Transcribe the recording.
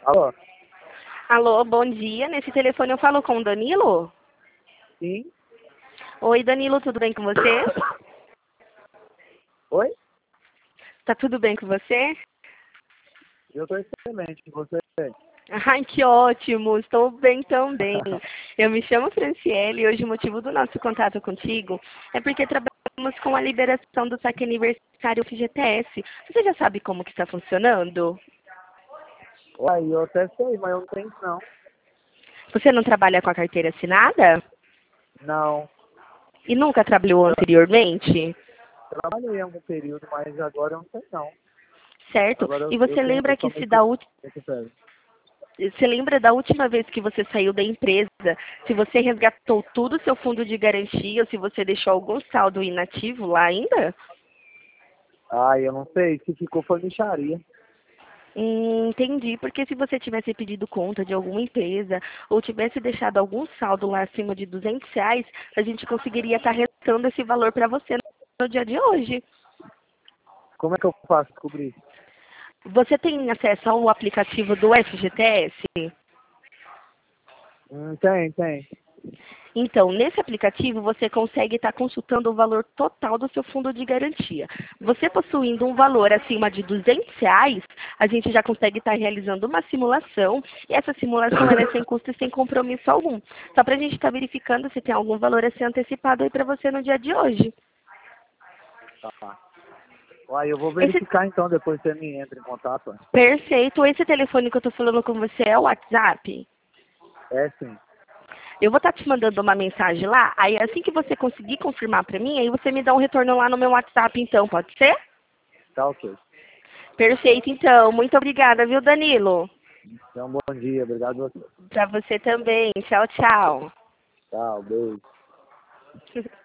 Alô? Alô, bom dia. Nesse telefone eu falo com o Danilo? Sim? Oi, Danilo, tudo bem com você? Oi? Tá tudo bem com você? Eu tô excelente, e você? Ai, que ótimo, estou bem também. Eu me chamo Franciele e hoje o motivo do nosso contato contigo é porque trabalhamos com a liberação do saque aniversário FGTS. Você já sabe como que está funcionando? Uai, eu até sei, mas eu não tenho não. Você não trabalha com a carteira assinada? Não. E nunca trabalhou anteriormente? Trabalhei em algum período, mas agora eu não sei não. Certo? Agora E eu você tenho, eu lembra que se somente da recupero. Você lembra da última vez que você saiu da empresa, se você resgatou tudo o seu fundo de garantia ou se você deixou algum saldo inativo lá ainda? Ah, eu não sei, se ficou foi mixaria. Entendi, porque se você tivesse pedido conta de alguma empresa ou tivesse deixado algum saldo lá acima de R$ 200, a gente conseguiria estar restando esse valor para você no dia de hoje. Como é que eu faço descobrir? Você tem acesso ao aplicativo do FGTS? Tem. Então, nesse aplicativo, você consegue estar consultando o valor total do seu fundo de garantia. Você possuindo um valor acima de R$ 200, a gente já consegue estar realizando uma simulação, e essa simulação ela é sem custo e sem compromisso algum. Só para a gente estar verificando se tem algum valor a ser antecipado aí para você no dia de hoje. Tá. Uai, eu vou Esse, verificar então, depois você me entra em contato. Ué. perfeito. Esse telefone que eu estou falando com você é o WhatsApp? É sim. Eu vou estar te mandando uma mensagem lá, aí assim que você conseguir confirmar para mim, aí você me dá um retorno lá no meu WhatsApp então, pode ser? Tá ok. Perfeito, então. Muito obrigada, viu, Danilo? Então, bom dia, obrigado a você. Para você também. Tchau, tchau. Tchau, beijo.